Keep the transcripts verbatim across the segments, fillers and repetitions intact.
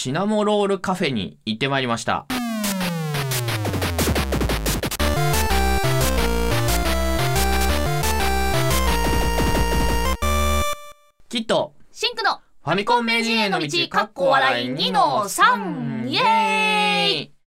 シナモロールカフェに行ってまいりました。きっとシンクのファミコン名人への道かっこ笑いにのさんイエーイ。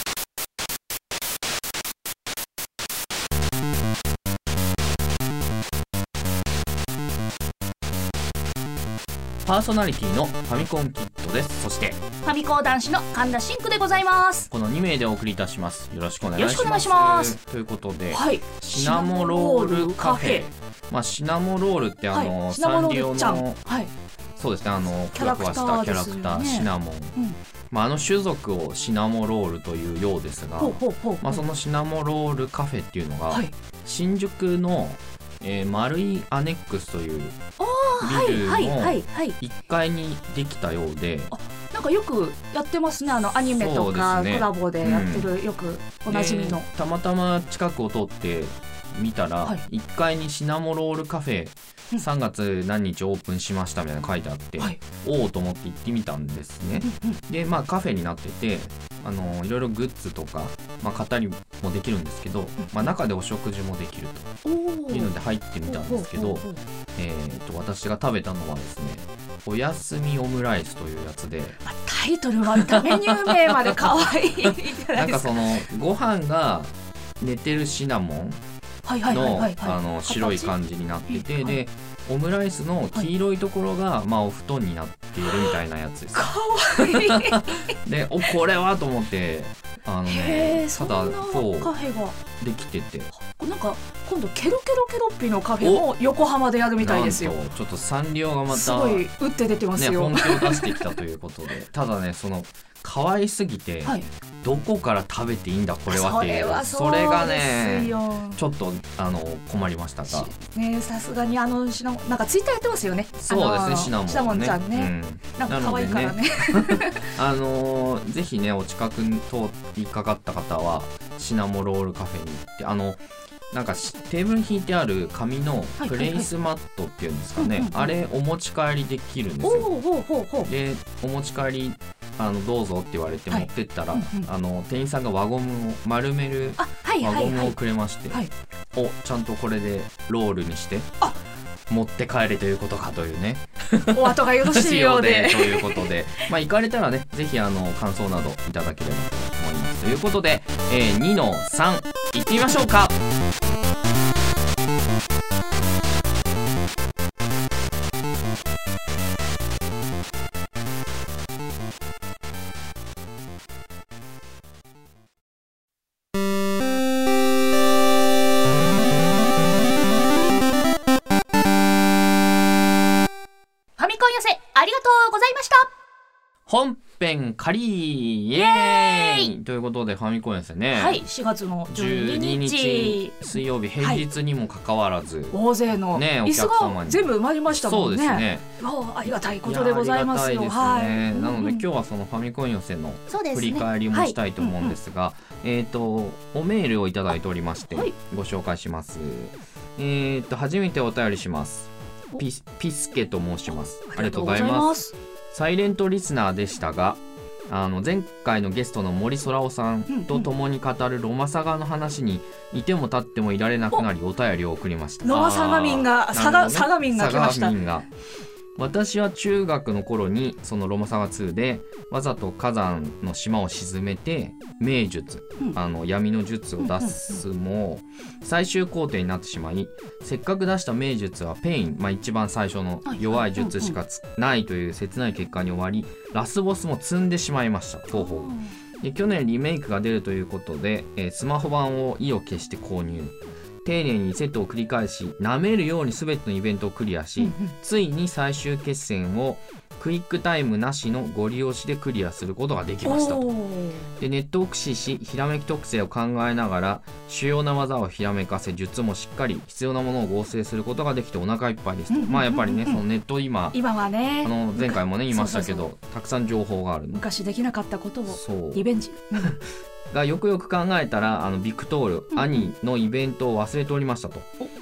パーソナリティのファミコンキットです。そしてファミコン男子の神田シンクでございます。 このに名でお送りいたします。よろしくお願いします。 よろしくお願いします。 ということで、 はい、 シナモロールカフェ。まあシナモロールってあの、はい、サンリオの、はい、そうですね、あのふわふわしたキャラクター、シナモン、うん、まあ、あの種族をシナモロールというようですが、まあ、そのシナモロールカフェっていうのが、はい、新宿の、えー、丸いアネックスというビルのいっかいにできたようで、 なんかよくやってますね、あのアニメとかコラボでやってる、うん、よくおなじみの。 たまたま近くを通って見たら、はい、いっかいにシナモロールカフェさんがつ何日オープンしましたみたいなの書いてあって、はい、おおと思って行ってみたんですね。で、まあカフェになってて、あのいろいろグッズとか、まあ、語りもできるんですけど、まあ、中でお食事もできるというので入ってみたんですけど、えー、と私が食べたのはですね、おやすみオムライスというやつで、 タイトルはメニュー名まで可愛いなんかそのご飯が寝てるシナモンの白い感じになってて、でオムライスの黄色いところが、まあ、お布団になっているみたいなやつです。 かわいいで、おこれはと思って、あのね、ただそうカフェができてて、 なんか今度ケロケロケロッピのカフェも横浜でやるみたいですよ。 なんとちょっとサンリオがまたすごい打って出てますよ、 ね、本気を出してきたということでただね、その可愛すぎて、はい、どこから食べていいんだこれはっていう、それがねちょっとあの困りましたが、 ね、さすがにあのシナモンなんかツイッターやってますよね。 そうですね、シナモンね、 シナモンちゃんね、うん、なんか可愛いからね、 あのー、ぜひねお近くに通りかかった方はシナモロールカフェに行って、あのなんかテーブルに引いてある紙のプレイスマットっていうんですかね、あれお持ち帰りできるんですよ。でお持ち帰りあのどうぞって言われて持ってったら、はい、あの店員さんが輪ゴムを丸める輪ゴムをくれまして、はいはいはい、おちゃんとこれでロールにして持って帰れということかというねお後がよろしいようでということで、まあ行かれたらねぜひあの感想などいただければと思います。ということで、えー、にのさん行ってみましょうか。本編仮イエーイということでファミコンですね。 はい、しがつのじゅうににち水曜日平日にもかかわらず、はい、 大勢の椅子が全部埋まりましたもんね。そうですね。ありがたいことでございますよ。 はい、なので今日はそのファミコン寄せの振り返りもしたいと思うんですが、えっとおメールをいただいておりまして、はい、ご紹介します。えっと初めてお便りします。ピス、ピスケと申します。ありがとうございます。サイレントリスナーでしたが、あの前回のゲストの森空夫さんと共に語るロマサガの話にいても立ってもいられなくなりお便りを送りました。 ロマサガ民が、ね、サガ、サガ民が来ました。サガ民が私は中学の頃にそのロマサガツーでわざと火山の島を沈めて名術、うん、あの闇の術を出すも最終工程になってしまい、せっかく出した名術はペイン、まあ、一番最初の弱い術しかつないという切ない結果に終わり、ラスボスも積んでしまいました。ほうほう。で去年リメイクが出るということで、えー、スマホ版を意を決して購入。丁寧にセットを繰り返し舐めるように全てのイベントをクリアし、うんうん、ついに最終決戦をクイックタイムなしのご利用しでクリアすることができましたと。でネットを駆使しひらめき特性を考えながら主要な技をひらめかせ、術もしっかり必要なものを合成することができてお腹いっぱいですと、うんうんうんうん、まあやっぱりねそのネット今今はね、 あの前回もね言いましたけど、そうそうそう、たくさん情報がある。 昔できなかったことをリベンジがよくよく考えたらあのビクトール、うん、兄のイベントを忘れておりましたと。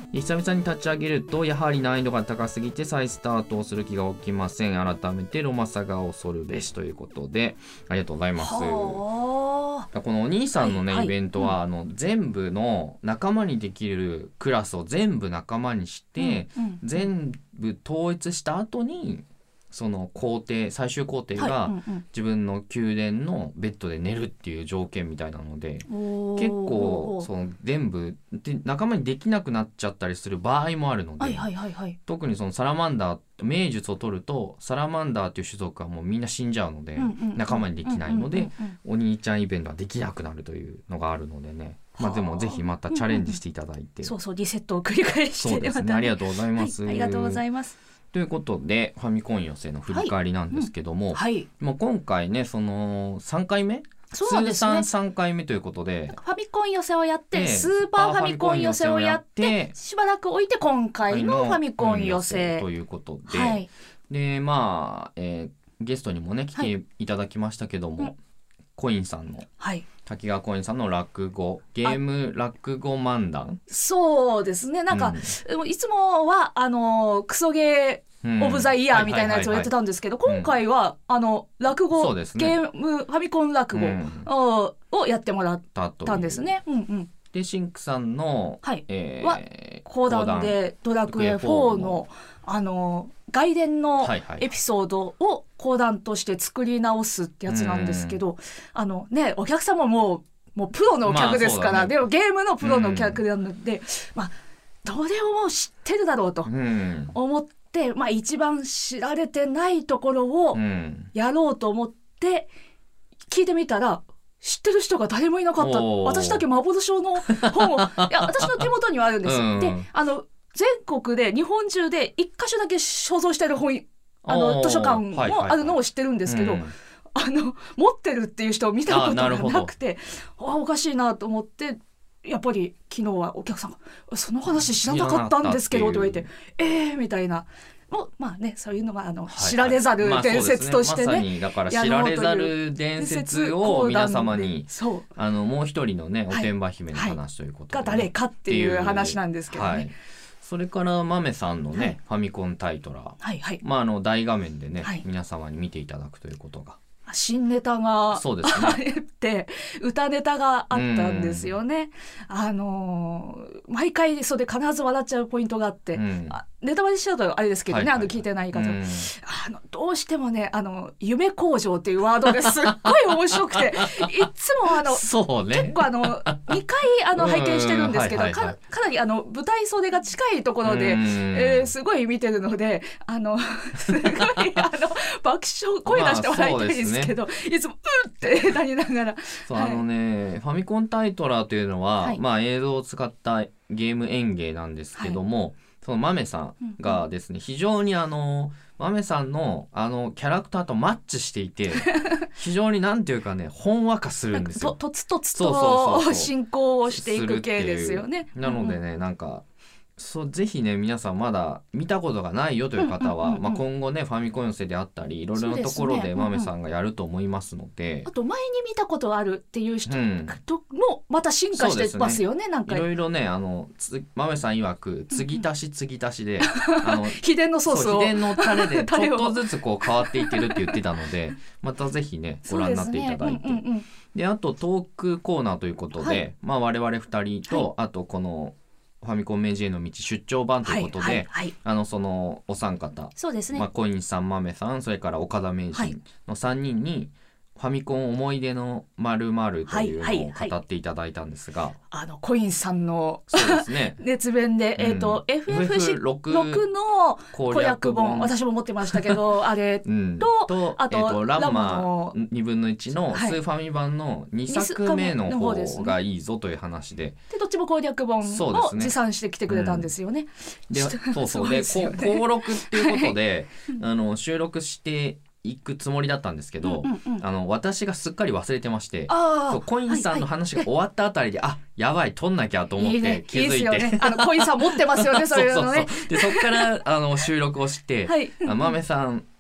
で久々に立ち上げるとやはり難易度が高すぎて再スタートをする気が起きません。改めてロマサガを恐るべしということでありがとうございます。このお兄さんのね、はいはい、イベントは、うん、あの全部の仲間にできるクラスを全部仲間にして、うんうん、全部統一した後にその工程最終工程が自分の宮殿のベッドで寝るっていう条件みたいなので、結構その全部で仲間にできなくなっちゃったりする場合もあるので、はいはいはいはい、特にそのサラマンダー命術を取るとサラマンダーっていう種族はもうみんな死んじゃうので、うんうんうん、仲間にできないので、うんうんうん、お兄ちゃんイベントはできなくなるというのがあるのでね、まあ、でもぜひまたチャレンジしていただいて、うんうん、 そうそうリセットを繰り返して、 そうですね、ありがとうございます、 はい、ありがとうございます。 ということでファミコン寄せの振り返りなんですけども、 はいうんはい、 もう今回ねそのさんかいめ、 そうですね、 通算さんかいめということでファミコン寄せをやって、スーパーファミコン寄せをやってしばらく置いて今回のファミコン寄せということで、はい、でまあ、えー、ゲストにもね来ていただきましたけども、はい、コインさんの、はい、滝川コインさんの落語ゲーム落語漫談、 そうですねなんか、うん、いつもはあのクソゲーオブザイヤーみたいなやつをやってたんですけど、今回はあの落語、ね、ゲームファミコン落語を、うん、をやってもらったんですね。うんうん、 でシンクさんの、 はいえー、は講談でドラクエフォーのあの外伝のエピソードを講談として作り直すってやつなんですけど、うん、あのねお客様ももうプロの客ですから、まあね、でもゲームのプロの客なので、うん、まあどれをもう知ってるだろうと思って、うんまあ、一番知られてないところをやろうと思って聞いてみたら知ってる人が誰もいなかった。私だけ幻の本をいや私の手元にはあるんです、うん、であの全国で日本中で一箇所だけ所蔵してる本あの図書館もあるのを知ってるんですけど、はいはいはいうん、あの持ってるっていう人を見たことがなくて あ, あおかしいなと思ってやっぱり昨日はお客さんがその話知らなかったんですけどと言われてえーみたいなもうまあねそういうのがあの、はいはい、知られざる伝説としてね、まあそうですね、まさにだから知られざる伝説を皆様にあのもう一人のねおてんば姫の話ということで、 はいはい、が誰かっていう話なんですけどね、はい、 それからマメさんのね、はい、ファミコンタイトラー、はいはいまあ、あの大画面でね、はい、皆様に見ていただくということが新ネタがそうです、ね、 あって歌ネタがあったんですよね。あのー、毎回それで必ず笑っちゃうポイントがあって、うん、あネタバレしちゃうとあれですけどね、はいはいはい、あの聞いてない方、うん、あのどうしてもねあの夢工場っていうワードですっごい面白くていつもあの、 そうね、 結構あのにかいあの拝見してるんですけど、はいはいはい、か, かなりあの舞台袖が近いところで、えー、すごい見てるのであのすごいあの爆笑声出して笑いたいですけど、まあいつもうってなりながらそう、はい、あのねファミコンタイトラーというのは、はいまあ、映像を使ったゲーム演芸なんですけども、はい、そのマメさんがですね、うん、非常にあのマメさんのあのキャラクターとマッチしていて非常になんていうかねほんわかするんですよ。 とつとつと進行をしていく系ですよね。 なのでね、うん、なんかそうぜひね皆さんまだ見たことがないよという方は、うんうんうんうんまあ、今後ねファミコン寄せであったりいろいろなところでマメさんがやると思いますので、ねうんうん、 あと前に見たことあるっていう人ともまた進化してますよね、うん、なんかいろいろねあのマメさん曰く継ぎ足し継ぎ足しで、うん、あの秘伝のソースを秘伝のタレでちょっとずつこう変わっていってるって言ってたのでまたぜひねご覧になっていただいて、で、ねうんうんうん、であとトークコーナーということで、はいまあ、我々ふたりと、はい、あとこのファミコン名人への道出張版ということで、はいはいはい、あのそのお三方そうですね、 まあ、コインさんマメさんそれから岡田名人のさんにんにファミコン思い出の〇〇というのを語っていただいたんですが、はいはいはい、 あのコインさんのそうです、ね、 熱弁で、うんえーと、エフエフろく の攻略本私も持ってましたけどあれと、うん、とあと、えーと、ランマにぶんのいちのスーファミ版のにさくめの方がいいぞという話で、 でどっちも攻略本を持参してきてくれたんですよね。 でそうそうで登録っていうことで、はい、あの収録して行くつもりだったんですけど、うんうんうん、あの私がすっかり忘れてましてそうコインさんの話が終わったあたりで、はいはい、あやばい撮んなきゃと思って気づいていい、ねいいですよね、 あのコインさん持ってますよねそういうのねそうそうそうでそっからあの収録をして、はい、マメさん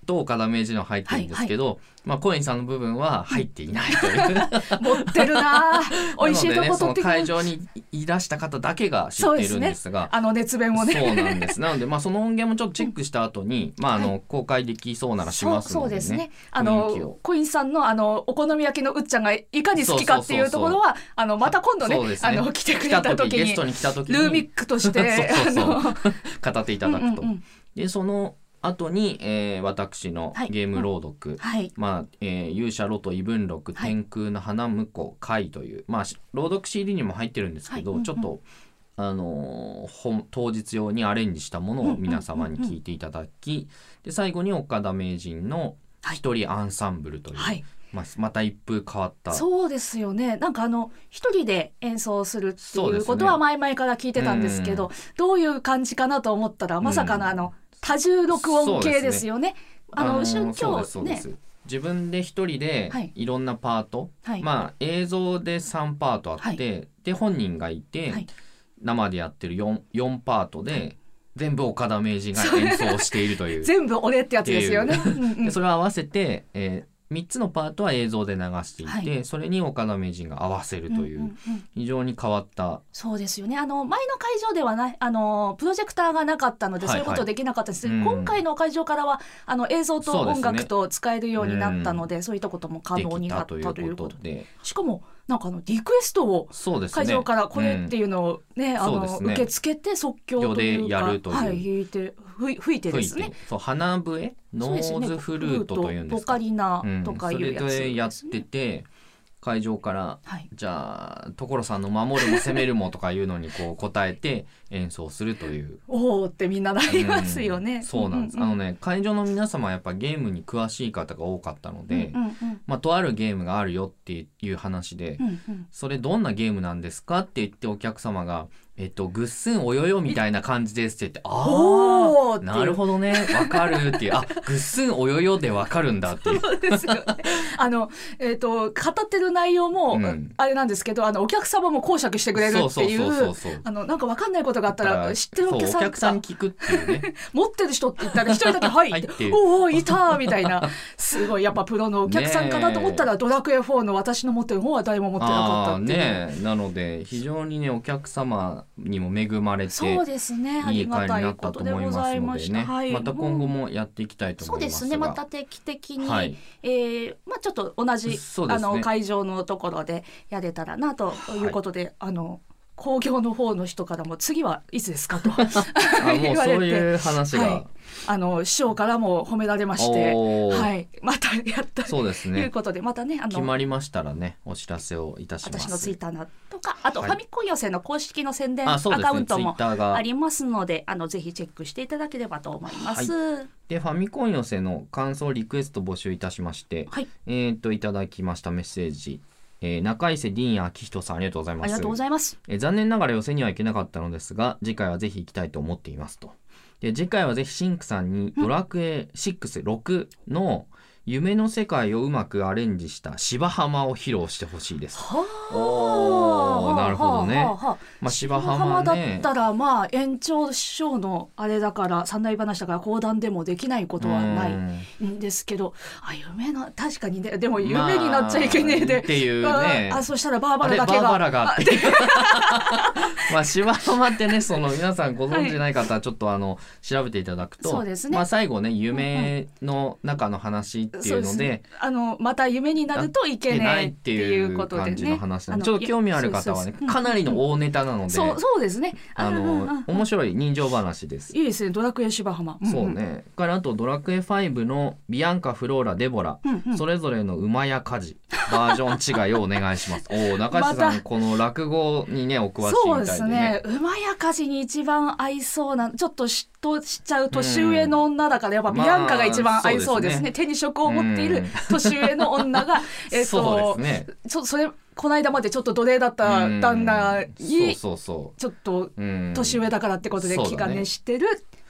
と岡田名人は入ってるんですけど、はいはい、まあ、コインさんの部分は入っていないという、うん、 持ってるな美味しいとこ取ってくる。なのでね、その会場にいらした方だけが知っているんですが、 ね、あの熱弁もねそうなんです。なので、まあ、その音源もちょっとチェックした後に、うん、まあ、あの、はい、公開できそうならしますのでね。そう、そうですね。 あのコインさんのあのお好み焼きのうっちゃんがいかに好きかっていうところは、あのまた今度 ね, ねあの来てくれた時にゲストに来た時にルーミックとしてそうそうそう語っていただくと、うんうんうん、でその後に、えー、私のゲーム朗読、はい、まあえー、勇者ロト異文録、はい、天空の花婿会という、まあ、朗読 シーディー にも入ってるんですけど、はい、ちょっと、あのー、当日用にアレンジしたものを皆様に聞いていただき、うんうんうんうん、で最後に岡田名人の一人アンサンブルという、はい、まあ、また一風変わった。 そうですよね。なんかあの一人で演奏するっていうことは前々から聞いてたんですけど、ね、うん、どういう感じかなと思ったらまさかのあの、うん、多重録音系ですよね。あの今日ね、 自分で一人でいろんなパート、はい、まあ映像でさんパートあって、はい、で本人がいて、はい、生でやってる 4, よんパートで、はい、全部岡田名人が演奏しているという全部俺ってやつですよねでそれを合わせて、えーみっつのパートは映像で流していて、はい、それに岡田名人が合わせるという、うんうんうん、非常に変わった。 そうですよね。あの前の会場ではない、あのプロジェクターがなかったので、はいはい、そういうことできなかったですけど、うん、今回の会場からはあの映像と音楽と使えるようになったので、そう、ね、うん、そういったことも可能になったということで、しかもなんかあのリクエストを会場からこれっていうのをね、うん、あの、ね、受け付けて即興というか、 でやるという、 はい、弾いて吹いてですね、 そう鼻笛ノーズフルートというんですか、 ボカリナとかいうやつですね、 うん、それでやってて会場から、はい、じゃあ所さんの守るも攻めるもとかいうのにこう答えて演奏するというおーってみんななりますよね、 うん、そうなんです、うんうんうん、あのね会場の皆様はやっぱゲームに詳しい方が多かったので、うんうんうん、まあ、とあるゲームがあるよっていう話で、うんうん、それどんなゲームなんですかって言ってお客様がえっと、ぐっすんおよよみたいな感じですって言って、ああなるほどねわかるっていう、あぐっすんおよよでわかるんだっていう。 そうですよね。あの、えーと、語ってる内容も、うん、あれなんですけど、あのお客様も講釈してくれるっていう、あのなんかわかんないことがあったら知ってるお客さん、 お客さんに聞くっていうね持ってる人って言ったら一人だけはいっておおいたみたいな、すごいやっぱプロのお客さんかなと思ったら、ドラクエフォーの私の持ってる方は誰も持ってなかったっていう、 ね、なので非常にねお客様にも恵まれて、 そうですね、 いい会になったと思いますのでね、はい、また今後もやっていきたいと思いますが、 そうですね、また定期的に、はい、えーまあ、ちょっと同じ、ね、あの会場のところでやれたらなということで、はい、あの興行の方の人からも次はいつですかとあもうそういう話が、はい、 あの師匠からも褒められまして、はい、またやったと、ね、いうことでまたねあの決まりましたらねお知らせをいたします。 私のツイッターのとかあと、はい、ファミコン寄せの公式の宣伝アカウントもありますので、あのぜひチェックしていただければと思います、はい、 でファミコン寄せの感想リクエスト募集いたしまして、はい、えー、といただきましたメッセージ、えー、中伊勢ディーン明人さんありがとうございます。 ありがとうございます、 えー、残念ながら寄せには行けなかったのですが次回はぜひ行きたいと思っていますと。で次回はぜひシンクさんにドラクエろく、ろくの夢の世界をうまくアレンジした芝浜を披露してほしいです。はあ、おーなるほどね、はあはあ、まあ、芝浜ねだったらまあ延長師匠のあれだから三大話だから講談でもできないことはないんですけど、あ夢の確かにね、でも夢になっちゃいけねえで、まあ、 っていうね、 あそしたらバーバラだけがバーバラがってまあ芝浜ってねその皆さんご存知ない方はちょっとあの、はい、調べていただくと、そうですね、まあ、最後ね夢の中の話っていうので、うんうん、 あのまた夢になるといけないっていうことでね、 感じの話なんでちょっと興味ある方はねかなりの大ネタなので、 そう、そうですね、 あの面白い人情話です。 いいですね、ドラクエ芝浜、うんうん、 そうね、からあとドラクエファイブのビアンカ、フローラ、デボラ、うんうん、それぞれの馬や家事バージョン違いをお願いしますお中地さん、ま、この落語にねお詳しいみたいでね。 そうですね、馬や家事に一番合いそうな、ちょっと嫉妬しちゃう年上の女だからやっぱビアンカが一番合いそうですね、まあ、そうですね、手に職を持っている年上の女がえっとそうですね、そ, それこの間までちょっと奴隷だった旦那にちょっと年上だからってことで気兼ねしてるっ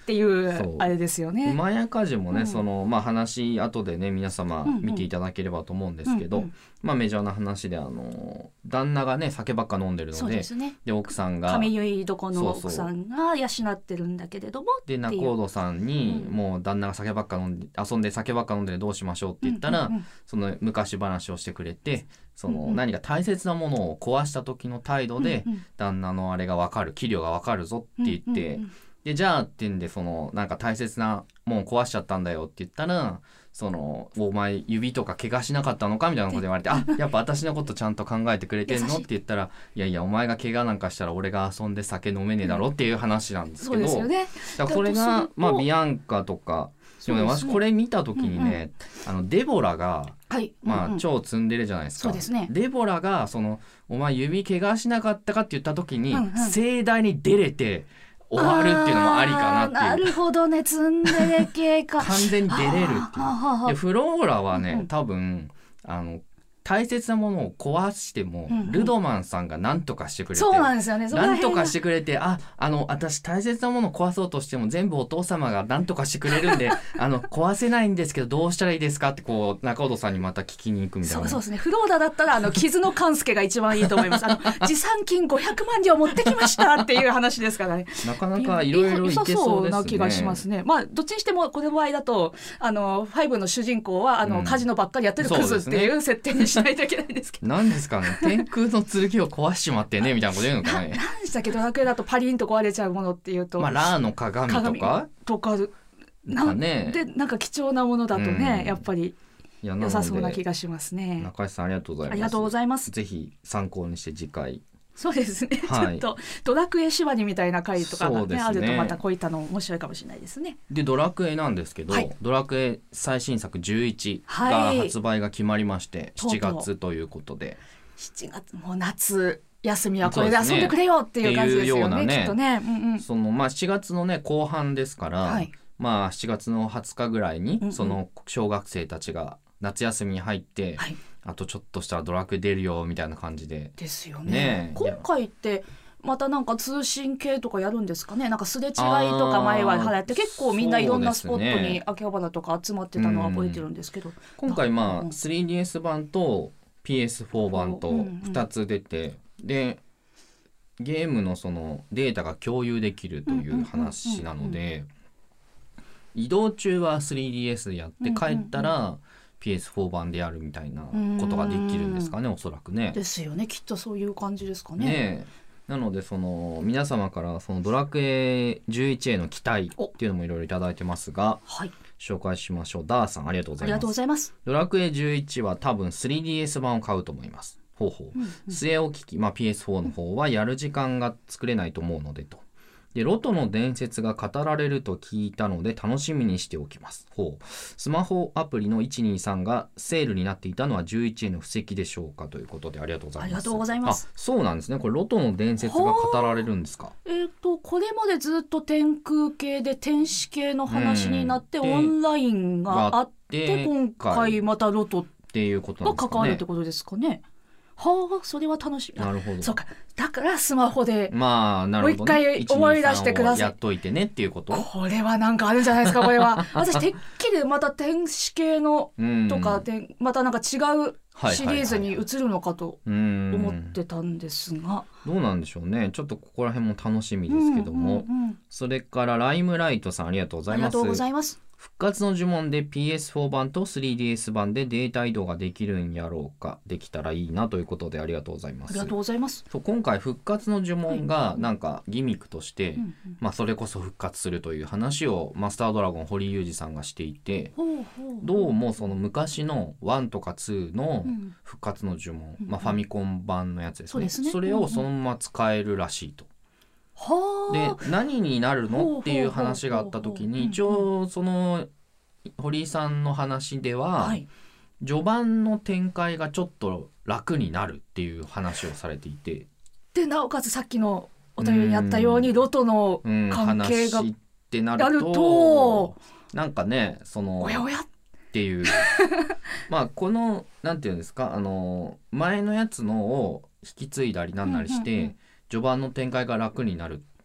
っていうあれですよね。 馬や梶もね、うん、そのまあ話後でね皆様見ていただければと思うんですけど、うんうん、まあメジャーな話であの旦那がね酒ばっか飲んでるの で, そうです、ね、 で奥さんが上結床の奥さんが養ってるんだけれどもで仲人さんに、うん、もう旦那が酒ばっか飲んで遊んで酒ばっか飲んでどうしましょうって言ったら、うんうんうん、その昔話をしてくれてその、うんうん、何か大切なものを壊した時の態度で、うんうん、旦那のあれが分かる器量が分かるぞって言って、うんうんうん、でじゃあってんでそのなんか大切なものを壊しちゃったんだよって言ったらそのお前指とか怪我しなかったのかみたいなこと言われてあやっぱ私のことちゃんと考えてくれてんのって言ったらいやいやお前が怪我なんかしたら俺が遊んで酒飲めねえだろっていう話なんですけど、うん、そうですよね、だからそれがまあビアンカとかでもね、私これ見た時にね、うんうん、あのデボラが、はいまあうんうん、超ツンデレじゃないですか。 そうですね、 デボラがそのお前指怪我しなかったかって言った時に、うんうん、盛大に出れて終わるっていうのもありかなっていう。 なるほどね、ツンデレ系か完全に出れるっていうでフローラはね、うんうん、多分あの大切なものを壊しても、うんうん、ルドマンさんが何とかしてくれてそうなんですよね何とかしてくれてああの私大切なものを壊そうとしても全部お父様が何とかしてくれるんであの壊せないんですけどどうしたらいいですかってこう中尾さんにまた聞きに行くみたいな。 そうそうですね、フローラだったらあの傷の勘助が一番いいと思いますあの持参金ごひゃくまん両持ってきましたっていう話ですからねなかなかいろいろいけそうですね。そうな気がしますね。まあどっちにしてもこの場合だとあのファイブの主人公はあの、うん、カジノばっかりやってるクズっていう設定にしないといけないんですけど何ですかね天空の剣を壊しちまってねみたいなこと言うのかね。 何でしたっけドラクエだとパリンと壊れちゃうものっていうと、 まあ、ラーの鏡とかとかなねでなんか貴重なものだとね、うん、やっぱり良さそうな気がしますね。 中井さんありがとうございます。 ありがとうございます。 ぜひ参考にして次回そうですね、はい、ちょっとドラクエ縛りみたいな回とかが、ねね、あるとまたこういったの面白いかもしれないですね。 でドラクエなんですけど、はい、ドラクエ最新作じゅういちが発売が決まりまして、はい、しちがつということでしちがつもう夏休みはこれで遊んでくれよっていう感じですよ ね, ねきっとね、うんうん、 そのまあしちがつのね後半ですから、はい、まあしちがつのはつかぐらいに、うんうん、その小学生たちが夏休みに入って、はい、あとちょっとしたらドラクエ出るよみたいな感じでですよ ね, ね今回ってまたなんか通信系とかやるんですかね。なんかすれ違いとか前は流行って結構みんないろんなスポットに秋葉原とか集まってたのは覚えてるんですけど、うん、 今回まあ スリーディーエス 版と ピーエスフォー 版とふたつ出て、うんうん、でゲームのそのデータが共有できるという話なので移動中は スリーディーエス でやって帰ったら ピーエスフォー 版でやるみたいなことができるんですかね、おそらくね。 ですよね、きっとそういう感じですかね。 ねなのでその皆様からそのドラクエじゅういちへの期待っていうのもいろいろいただいてますが、はい、紹介しましょう。ダーさんありがとうございます。 ありがとうございます。 ドラクエじゅういちは多分 スリーディーエス 版を買うと思います。ほうほう、うんうん、据え置き機、まあ、ピーエスフォー の方はやる時間が作れないと思うのでと。でロトの伝説が語られると聞いたので楽しみにしておきます。ほうスマホアプリのいちにさんがセールになっていたのはじゅういちへの布石でしょうかということでありがとうございます。 ありがとうございます。 あそうなんですね。これロトの伝説が語られるんですか。 えー、とこれまでずっと天空系で天使系の話になってオンラインがあって今回またロトっていうことなんですかね。 が関わるってことですかね。はあ、それは楽しみ。 なるほど。 そうか。だからスマホでまあなるほど、ね、 もう一回思い出してください。 やっといてねっていうこと。 これはなんかあるんじゃないですか。これは私てっきりまた天使系のとかでまたなんか違うシリーズに移るのかと思ってたんですが、 どうなんでしょうね。ちょっとここら辺も楽しみですけども、うんうんうん、それからライムライトさんありがとうございます。 ありがとうございます。 復活の呪文で ピーエスフォー 版と スリーディーエス 版でデータ移動ができるんやろうか。できたらいいなということでありがとうございます。 ありがとうございます。 そう今回復活の呪文がなんかギミックとして、うんうん、まあ、それこそ復活するという話をマスタードラゴン堀井雄二さんがしていて、ほうほうどうもその昔のワンとかツーの復活の呪文、うんまあ、ファミコン版のやつですね、そうですね、それをそのまま使えるらしいと。で何になるのっていう話があった時に一応その堀井さんの話では、はい、序盤の展開がちょっと楽になるっていう話をされていて、 でなおかつさっきのお便りにあったようにロトの関係が話ってなるとなんかねそのおやおやっていうまあこのなんていうんですかあの前のやつのを引き継いだりなんなりして、うんうんうん、序盤の展開が楽になる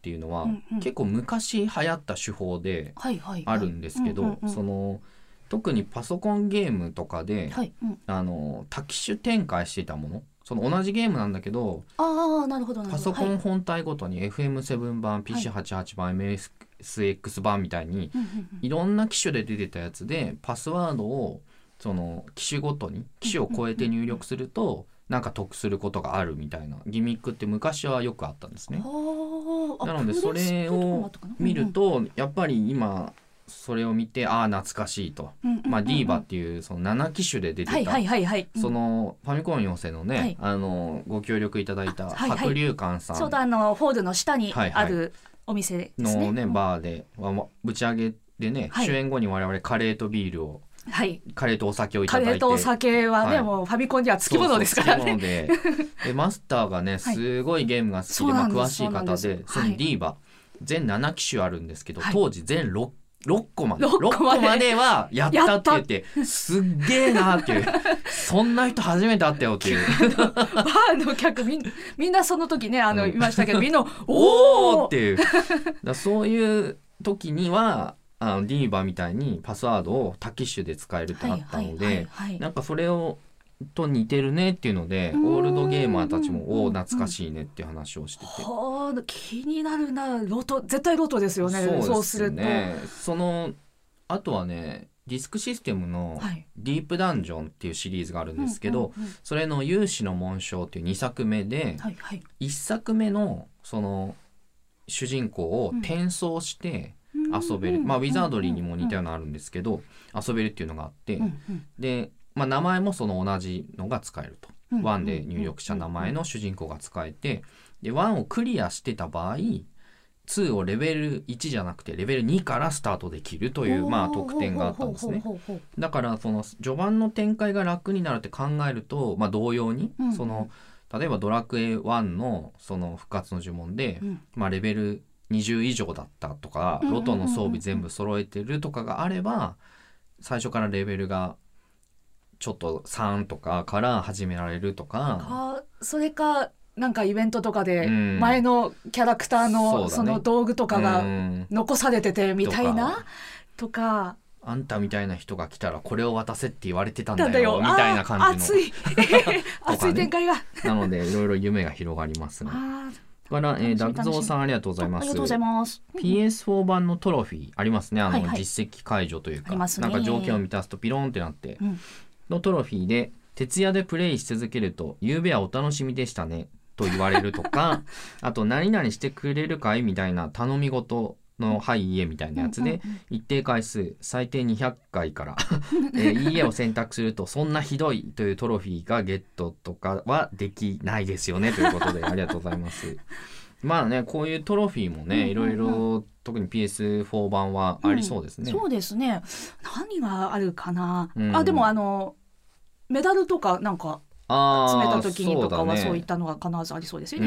っていうのは、うんうん、結構昔流行った手法であるんですけど、その特にパソコンゲームとかで、はいうん、あの多機種展開していたもの、その同じゲームなんだけど、 あなるほどなるほど、 パソコン本体ごとに エフエムセブン 版、ピーシーはちじゅうはち 版、はい、エムエスエックス 版みたいにいろんな機種で出てたやつで、パスワードをその機種ごとに機種を超えて入力するとなんか得することがあるみたいなギミックって昔はよくあったんですね。なのでそれを見るとやっぱり今それを見て、ああ懐かしいと、うんうんうんうん、まあ、ディーバっていうそのなな機種で出てた、はいはいはいはい、そのファミコン養成のね、はい、あのご協力いただいた白龍館さん、 ちょうどあのホールの下にあるお店ですね、 のねバーでぶち上げでね、はい、終演後に我々カレーとビールを、はい、カレーとお酒をいただいて、 カレーとお酒はね、はい、もうファミコンにはつきものですからね。 そうそうででマスターがねすごいゲームが好きで、はい、まあ、詳しい方で、そのディーバ、はい、全なな機種あるんですけど、はい、当時全ろっろっこまでろっこまではやったって言ってすっげえなっていうそんな人初めて会ったよっていうバーの客みんみんなその時ねあの、うん、いましたけどみんなおおっていうだそういう時にはあのディーバみたいにパスワードを多機種で使えるってあったので、はいはいはいはい、なんかそれをと似てるねっていうのでオールドゲーマーたちもお懐かしいねっていう話をしてて、 はあ、気になるな。ロト絶対ロトですよね。そうですね。そうするとそのあとはねディスクシステムのディープダンジョンっていうシリーズがあるんですけど、はいうんうんうん、それの勇士の紋章っていうにさくめで、はいはい、いっさくめのその主人公を転送して遊べる、うんまあ、ウィザードリーにも似たようなのあるんですけど、うんうん、遊べるっていうのがあって、うんうん、でまあ、名前もその同じのが使えると、うん、ワンで入力した名前の主人公が使えて、でワンをクリアしてた場合ツーをレベルいちじゃなくてレベルにからスタートできるという、まあ、特典があったんですね。だからその序盤の展開が楽になるって考えると、まあ、同様に、うん、その例えばドラクエワン のその復活の呪文で、うんまあ、レベルにじゅう以上だったとか、ロトの装備全部揃えてるとかがあれば最初からレベルがちょっとさんとかから始められるとか、 あそれかなんかイベントとかで前のキャラクターのその道具とかが残されててみたいなとか、 あんたみたいな人が来たらこれを渡せって言われてたんだよみたいな感じの熱い熱い展開がなのでいろいろ夢が広がりますね。から、えー、ダクゾーさんありがとうございます。 ありがとうございます。 ピーエスフォー 版のトロフィーありますね。あの、はいはい、実績解除というか、なんか条件を満たすとピローンってなって、うん、のトロフィーで徹夜でプレイし続けると夕べはお楽しみでしたねと言われるとかあと何々してくれるかいみたいな頼み事のはいいえみたいなやつで一定回数最低にひゃっかいから、えー、いいえを選択するとそんなひどいというトロフィーがゲットとかはできないですよねということでありがとうございます。まあねこういうトロフィーもねいろいろ特に ピーエスフォー 版はありそうですね、 うん、そうですね。何があるかな、うん、あでもあのメダルとかなんか集めた時にとかはそういったのが必ずありそうですよね。 うん、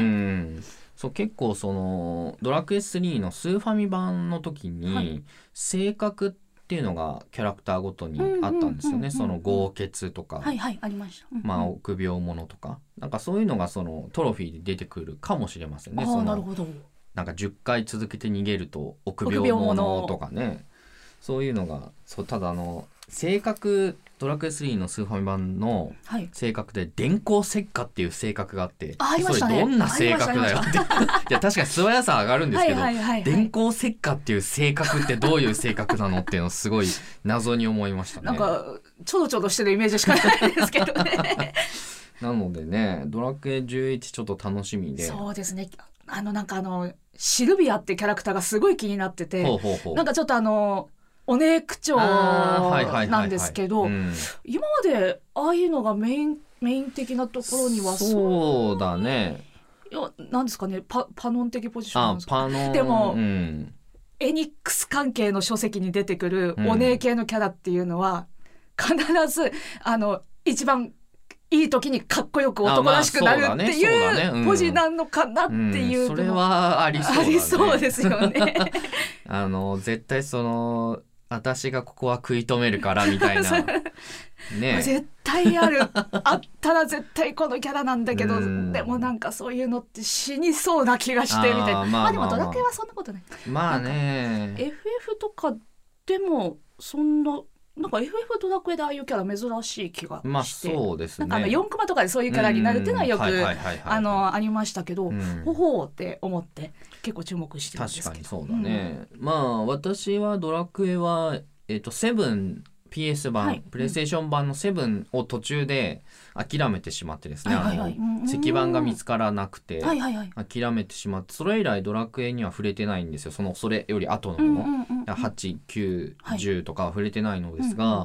そう結構そのドラクエスリーのスーファミ版の時に、はい、性格っていうのがキャラクターごとにあったんですよね。その豪傑とか、 はいはいありました、うんうん、 まあ臆病者とかなんかそういうのがそのトロフィーで出てくるかもしれませんね。 あそのなるほど。 なんかじゅっかい続けて逃げると臆病者とかねそういうのがそうただあの性格ドラクエスリーのスーファミ版の性格で電光石火っていう性格があって、 はい、 それどんな性格だよっていや確かに素早さ上がるんですけどはいはいはいはい、電光石火っていう性格ってどういう性格なのっていうのをすごい謎に思いましたね。 なんかちょろちょろしてるイメージしかないですけどねなのでねドラクエじゅういちちょっと楽しみで。 そうですね。あのなんかあのシルビアってキャラクターがすごい気になっててほうほうほうなんかちょっとあのおね口調なんですけど、今までああいうのがメインメイン的なところにはそうだね。 いやなんですかね パ, パノン的ポジションなんですか。 あパノンでも、 うん、 エニックス関係の書籍に出てくるおね系のキャラっていうのは、うん、必ずあの一番いい時にかっこよく男らしくなるっていうポジなのかなっていう、 うん、それはありそうだね。 ありそうですよねあの絶対その私がここは食い止めるからみたいなね、 絶対あるあったら絶対このキャラなんだけど、でもなんかそういうのって死にそうな気がしてみたいな。まあ、まあ、でもドラクエはそんなことない。 まあね、 エフエフ とかでもそんななんか エフエフ ドラクエでああいうキャラ珍しい気がして、 まあそうですね、 なんかあのよんコマとかでそういうキャラになるっていうのはよくありましたけど、ほほうって思って結構注目してるんですけど。 確かにそうだね、うん、まあ私はドラクエは、えーと、セブン ピーエス 版、はい、プレイステーション版のセブンを途中で諦めてしまってですね、はいはいはい、あの石板が見つからなくて、はいはいはい、諦めてしまって、それ以来ドラクエには触れてないんですよ。そのそれより後のもの、うんうんうんうん、はち、きゅう、じゅうとかは触れてないのですが、はい、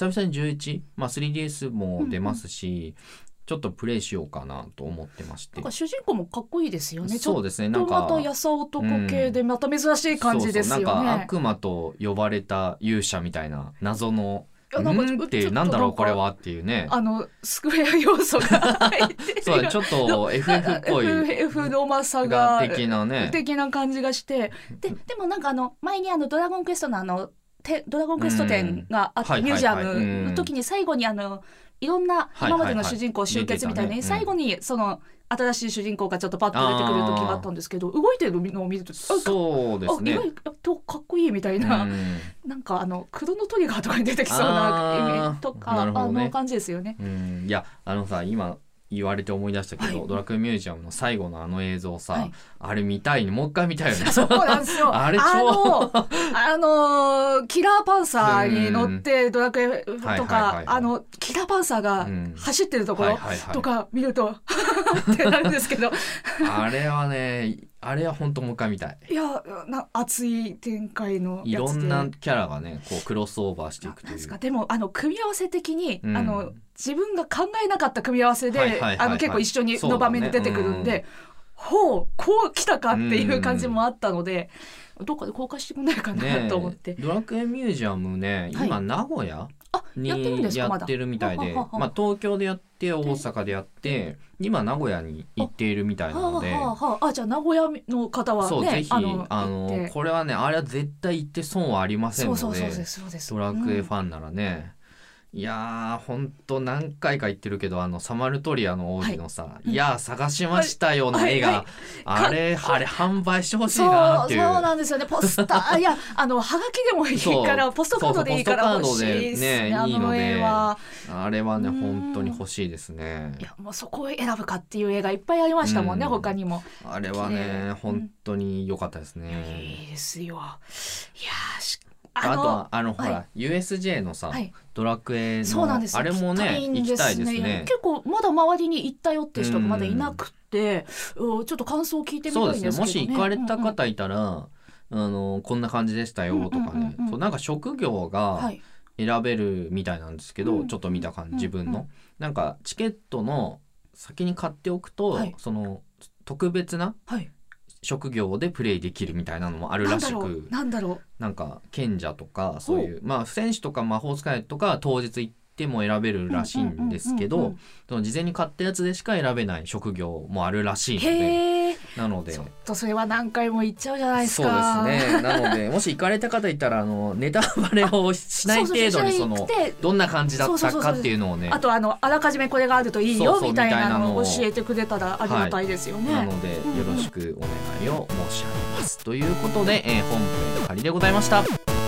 久々にじゅういち、まあ、スリーディーエス も出ますし、うんうん、ちょっとプレイしようかなと思ってまして。 なんか主人公もかっこいいですよね。 そうですね。 なんかまたやさ男系でまた珍しい感じですよね。 そうそう、なんか悪魔と呼ばれた勇者みたいな謎のうんっていう、なんだろうこれはっていうね、 あのスクエア要素が入ってるそうちょっと エフエフ っぽいエフエフ のまさが的なね的な感じがして、ででもなんかあの前にあのドラゴンクエストのあのドラゴンクエスト展があって、うん、ミュージアムの時に最後にあのいろんな今までの主人公集結みたいな、最後にその新しい主人公がちょっとパッと出てくる時があったんですけど、動いてるのを見るとそうですね、 意外とかっこいいみたいな、うん、なんかあのクロノトリガーとかに出てきそうな意味とか あ,、ね、あの感じですよね。 うん、いやあのさ今言われて思い出したけど、はい、ドラクエミュージアムの最後のあの映像さ、はい、あれ見たいね、もう一回見たいよね。 そうなんですよあれ超あのあのキラーパンサーに乗ってドラクエとか、あのキラーパンサーが走ってるところとか見るとってなるんですけどあれはね、あれは本当もう一回見たい。 いやな熱い展開のやつでいろんなキャラがねこうクロスオーバーしていくという。なんですか、 でもあの組み合わせ的に、うん、あの自分が考えなかった組み合わせで、はいはいはいはい、あの結構一緒にの場面で出てくるんで、ね、ほうこう来たかっていう感じもあったので、うん、どっかで公開してくれないかなと思って、 ね、ドラクエミュージアムね今、はい、名古屋にやってるみたいで、まあ、東京でやって大阪でやって今名古屋に行っているみたいなので、 あ、はあはあ、あじゃあ名古屋の方はね、 そうぜひあのあのこれはねあれは絶対行って損はありませんので、 そうそうそうそうです、 ドラクエファンならね、うん、いやーほんと何回か言ってるけど、あのサマルトリアの王子のさ、はい、いやー探しましたよの絵が、はいはい、あれあれ販売してほしいなっていう。 そうそうなんですよね、ポスターいやあのハガキでもいいからポストカードでいいから欲しいですね、あの絵は。 あれはね本当に欲しいですね。 いやもうそこを選ぶかっていう絵がいっぱいありましたもんね、うん、他にも。 あれはね本当に良かったですね、 いいですよ。いやしあとはあのほら、はい、ユーエスジェー のさ、はい、ドラクエのあれもね行きたいですね。 結構まだ周りに行ったよって人がまだいなくて、うん、ちょっと感想を聞いてみたいんですけどね。そうですね、 もし行かれた方いたら、うんうん、あのこんな感じでしたよとかね、そうなんか職業が選べるみたいなんですけど、はい、ちょっと見た感じ自分の、うんうん、なんかチケットの先に買っておくと、はい、その特別な、はい職業でプレイできるみたいなのもあるらしく、 なんだろうなんか賢者とかそういうまあ戦士とか魔法使いとか当日行っても選べるらしいんですけど、その事前に買ったやつでしか選べない職業もあるらしいので、なのでちょっとそれは何回も行っちゃうじゃないですか。 そうですね、なのでもし行かれた方いたらあのネタバレをしない程度にそのどんな感じだったかっていうのをね、 あとあのあらかじめこれがあるといいよみたいなのを教えてくれたらありがたいですよね、 はい、なのでよろしくお願いを申し上げます、うん、ということで、えー、本編の仮でございました。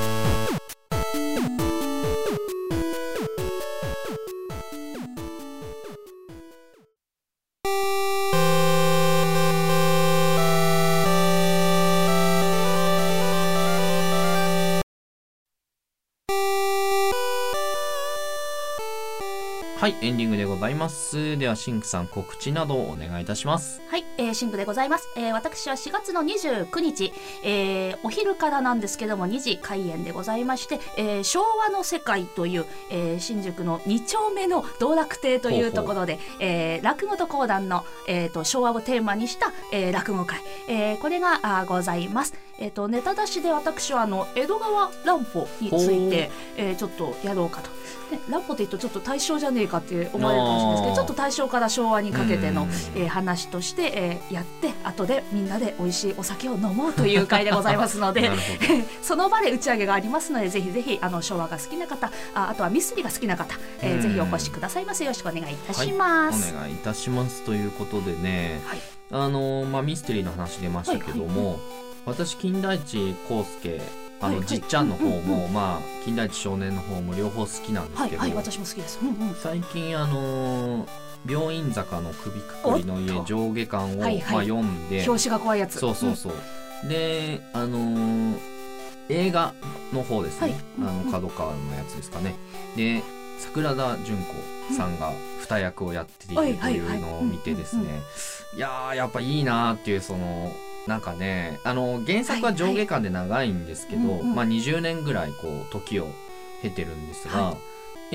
はい、エンディングでございます。ではシンクさん告知などをお願いいたします。 はい、えー、シンクでございます。えー、私はしがつのにじゅうくにち、えー、お昼からなんですけどもにじ開演でございまして、えー、昭和の世界という、えー、新宿のに丁目の道楽亭というところで、ほうほうえー、落語と講談の、えー、と昭和をテーマにした、えー、落語会、えー、これがあございます。 えー、とネタ出しで私はあの江戸川乱歩について、えー、ちょっとやろうかと、ね、乱歩って言うとちょっと大正じゃねえかって思われるかもしれないですけど、ちょっと大正から昭和にかけての、えー、話として、えー、やって後でみんなで美味しいお酒を飲もうという会でございますのでその場で打ち上げがありますので、ぜひぜひあの昭和が好きな方、 あ, あとはミステリーが好きな方、えー、ぜひお越しくださいませ。よろしくお願いいたします、 はい、お願いいたしますということでね、はい、あのまあ、ミステリーの話出ましたけども、はいはいはい、私金田一耕助あの、はい、じっちゃんの方も、うんうん、まあ、金田一少年の方も両方好きなんですけど、 はいはい、私も好きです、うんうん、 最近あの病院坂の首くくりの家上下巻を、はいはい、まあ、読んで、 表紙が怖いやつ、 そうそうそう、うん、であのー、映画の方ですね、はい、あの角川のやつですかね、で桜田淳子さんが二役をやっているというのを見てですね、いやーやっぱいいなーっていう、そのなんかね、あの原作は上下巻で長いんですけど、はいはい、まあ、にじゅうねんぐらいこう時を経てるんですが、はい、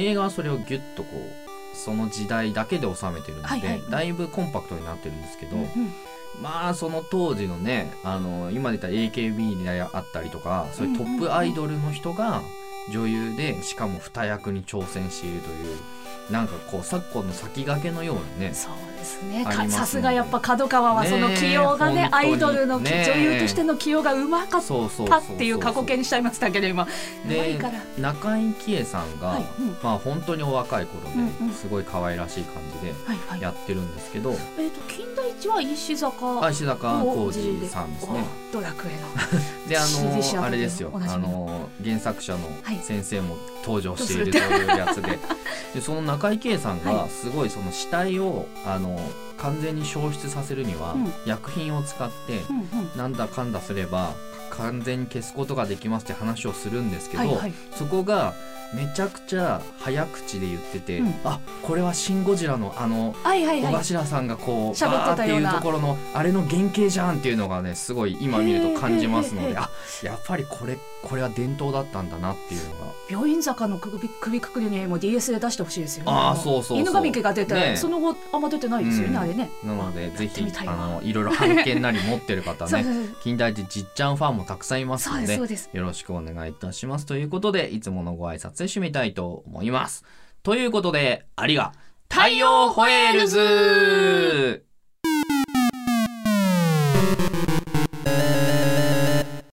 映画はそれをギュッとこうその時代だけで収めてるので、はいはい、だいぶコンパクトになってるんですけど、うんうん、まあその当時のね、あの今で言ったら エーケービー であったりとか、そういうトップアイドルの人が女優でしかも二役に挑戦しているという、なんかこう昨今の先駆けのようなね。 そうですね、さすがやっぱ角川はその起用が ね, ねアイドルの、ね、女優としての起用がうまかったっていう過去形にしちゃいましたけど、今で中井貴恵さんが、はい、うん、まあ、本当にお若い頃で、うんうん、すごい可愛らしい感じでやってるんですけど、はいはい、 えー、と金田一は石坂石坂浩二さんですね。 ドラクエのであのあれですよ、あの原作者の先生も登場しているというやつで、はい、でその中井貴恵さんがすごいその死体をあの完全に消失させるには薬品を使ってなんだかんだすれば完全に消すことができますって話をするんですけど、はいはい、そこがめちゃくちゃ早口で言ってて、うん、あ、これはシン・ゴジラのあの小頭さんがこうバーっていうところのあれの原型じゃんっていうのがね、すごい今見ると感じますので、あ、やっぱりこれこれは伝統だったんだなっていうのが。 病院坂の首首くくりにも ディーエス で出してほしいですよね。 ああ、そうそうそう、 犬神家が出て、ね、その後あんま出てないですよね、うん、あれね。 なのでぜひいあのいろいろ版権なり持ってる方ね金田一じっちゃんファンもたくさんいますの で, で, でよろしくお願いいたしますということで、いつものご挨拶で締めたいと思います。ということで、ありが太陽ホエールズ。